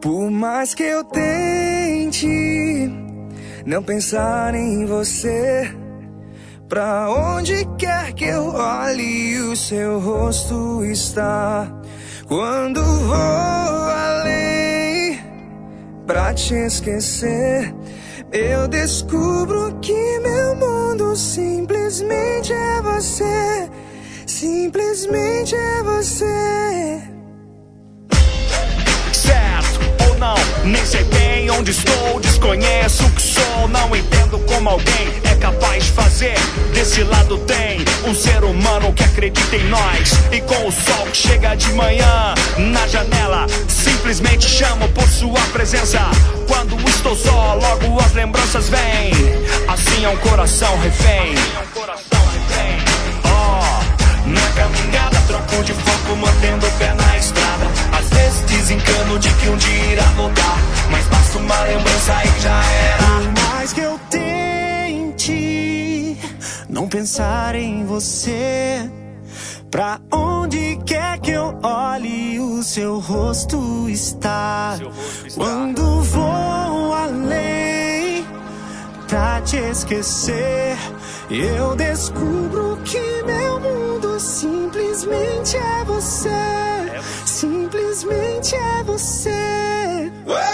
Por mais que eu tente não pensar em você, pra onde quer que eu olhe, o seu rosto está. Quando vou além pra te esquecer, eu descubro que meu mundo simplesmente é você. Simplesmente é você. Certo ou não, nem sei bem onde estou, desconheço o que sou, não entendo como alguém é capaz de fazer. Desse lado tem um ser humano que acredita em nós, e com o sol que chega de manhã na janela, simplesmente chamo por sua presença. Quando estou só, logo as lembranças vêm. Assim é um coração refém. Na caminhada troco de foco, mantendo o pé na estrada. Às vezes desencano de que um dia irá voltar, mas basta uma lembrança e já era. Por mais que eu tente não pensar em você, pra onde quer que eu olhe, o seu rosto está. Quando vou além pra te esquecer, eu descubro que meu mundo simplesmente é você. Simplesmente é você.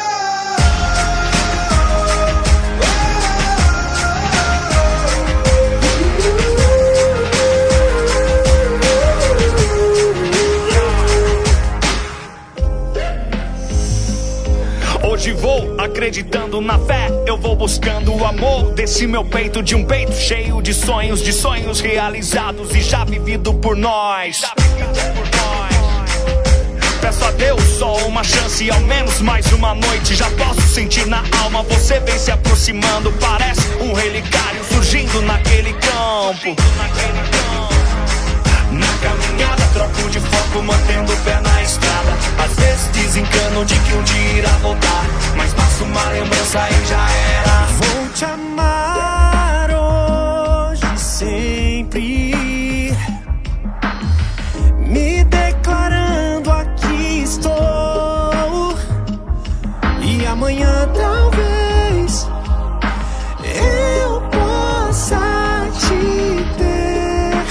Hoje vou acreditando na fé, eu vou buscando o amor desse meu peito, de um peito cheio de sonhos realizados e já vivido por nós. Peço a Deus só uma chance, ao menos mais uma noite. Já posso sentir na alma, você vem se aproximando, parece um relicário surgindo naquele campo. Na caminhada troco de foco, mantendo o pé na estrada. Às vezes desencano de que um dia irá voltar, mas basta uma lembrança e já era. Vou te amar hoje e sempre, me declarando aqui estou. E amanhã talvez eu possa te ter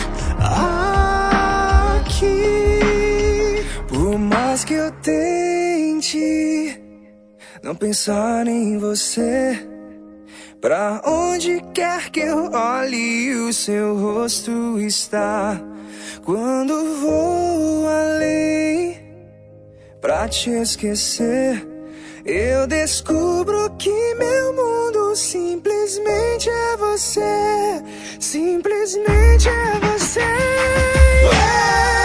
aqui. Por mais que eu tente não pensar em você, pra onde quer que eu olhe, o seu rosto está. Quando vou além pra te esquecer, eu descubro que meu mundo simplesmente é você. Simplesmente é você.